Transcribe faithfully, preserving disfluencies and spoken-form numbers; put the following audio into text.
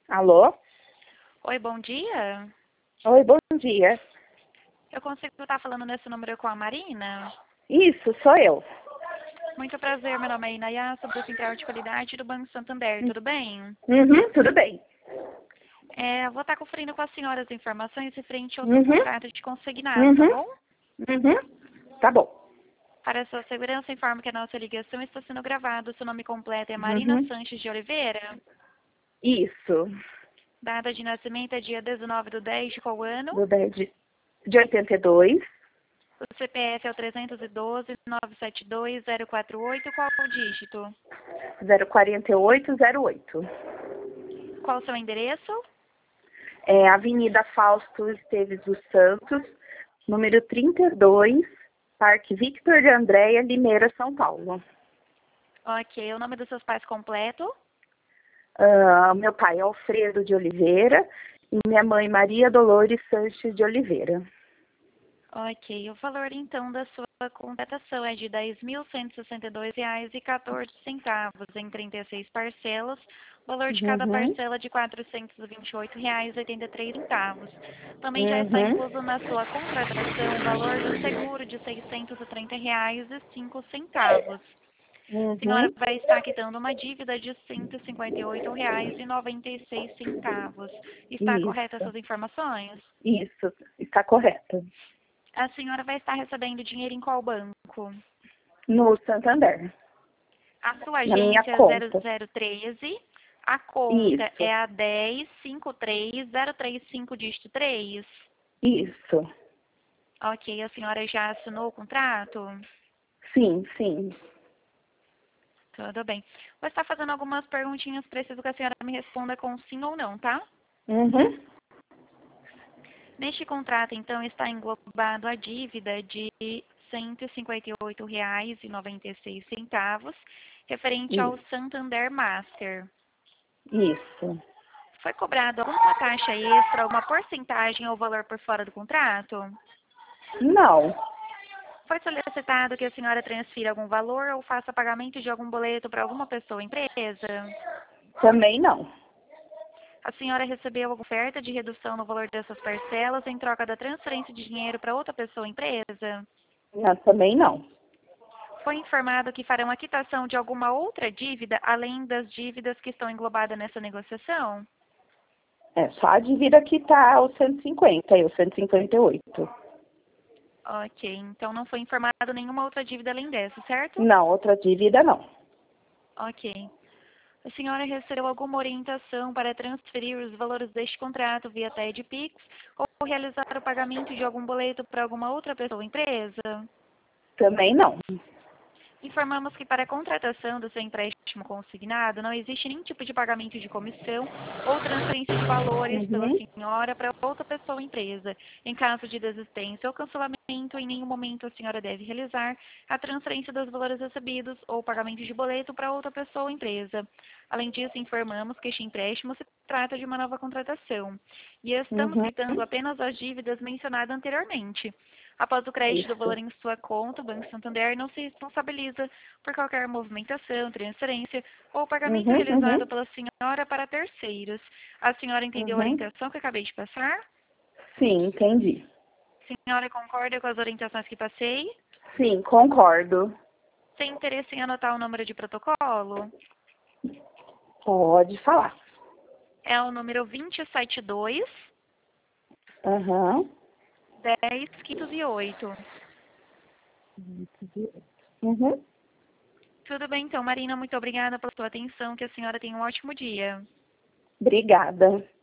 Alô? Oi, bom dia. Oi, bom dia. Eu consigo estar falando nesse número com a Marina? Isso, sou eu. Muito prazer, meu nome é Inaya, sou do Central de Qualidade do Banco Santander, tudo bem? Uhum, tudo bem. É, vou estar conferindo com a senhora as informações referente ao seu Uhum, contrato de consignado, tá uhum, bom? uhum. Tá bom. Para a sua segurança, informo que a nossa ligação está sendo gravada. Seu nome completo é Marina Uhum. Sanches de Oliveira. Isso. Data de nascimento é dia dezenove do dez de qual ano? Do dez de, de oitenta e dois, O C P F é o trezentos e doze, nove sete dois, zero quatro oito. Qual é o dígito? zero quatro oito zero oito. Qual o seu endereço? É Avenida Fausto Esteves dos Santos, número trinta e dois, Parque Victor de Andréia, Limeira, São Paulo. Ok, o nome dos seus pais completo? Ah, meu pai é Alfredo de Oliveira e minha mãe Maria Dolores Sanches de Oliveira. Ok, o valor então da sua contratação é de dez mil cento e sessenta e dois reais e quatorze centavos em trinta e seis parcelas. O valor de cada Uhum, parcela é de quatrocentos e vinte e oito reais e oitenta e três centavos. Também já está uhum, incluso na sua contratação o valor do seguro de seiscentos e trinta reais e cinco centavos. A senhora uhum. vai estar quitando uma dívida de cento e cinquenta e oito reais e noventa e seis centavos. Está correta Isso, essas informações? isso, está correto. A senhora vai estar recebendo dinheiro em qual banco? No Santander, A sua na minha agência é zero conta. zero treze, a conta Isso, é a dez cinco três zero três cinco dígito três. isso. Ok, a senhora já assinou o contrato? Sim, sim. Tudo bem. Vou estar fazendo algumas perguntinhas, preciso que a senhora me responda com sim ou não, tá? Uhum, Neste contrato, então, está englobado a dívida de cento e cinquenta e oito reais e noventa e seis centavos, referente ao isso, Santander Master. isso. Foi cobrado alguma taxa extra, alguma porcentagem ou valor por fora do contrato? Não, Foi solicitado que a senhora transfira algum valor ou faça pagamento de algum boleto para alguma pessoa ou empresa? também não. A senhora recebeu alguma oferta de redução no valor dessas parcelas em troca da transferência de dinheiro para outra pessoa ou empresa? Não, também não. Foi informado que farão a quitação de alguma outra dívida além das dívidas que estão englobadas nessa negociação? É só a dívida que está os cento e cinquenta e os cento e cinquenta e oito. Ok, então não foi informado nenhuma outra dívida além dessa, certo? Não, outra dívida não. Ok. A senhora recebeu alguma orientação para transferir os valores deste contrato via T E D Pix ou realizar o pagamento de algum boleto para alguma outra pessoa ou empresa? Também não. Informamos que para a contratação do seu empréstimo consignado não existe nenhum tipo de pagamento de comissão ou transferência de valores pela Uhum, senhora para outra pessoa ou empresa. Em caso de desistência ou cancelamento, em nenhum momento a senhora deve realizar a transferência dos valores recebidos ou pagamento de boleto para outra pessoa ou empresa. Além disso, informamos que este empréstimo se trata de uma nova contratação e estamos uhum. quitando apenas as dívidas mencionadas anteriormente. Após o crédito do Isso. valor em sua conta, o Banco Santander não se responsabiliza por qualquer movimentação, transferência ou pagamento Uhum, realizado uhum, pela senhora para terceiros. A senhora entendeu a uhum. orientação que acabei de passar? Sim, entendi. A senhora concorda com as orientações que passei? Sim, concordo. Tem interesse em anotar o número de protocolo? Pode falar. É o número dois sete dois, Aham. dez, quinhentos e oito. Uhum. Tudo bem, então, Marina, muito obrigada pela sua atenção. Que a senhora tenha um ótimo dia. Obrigada.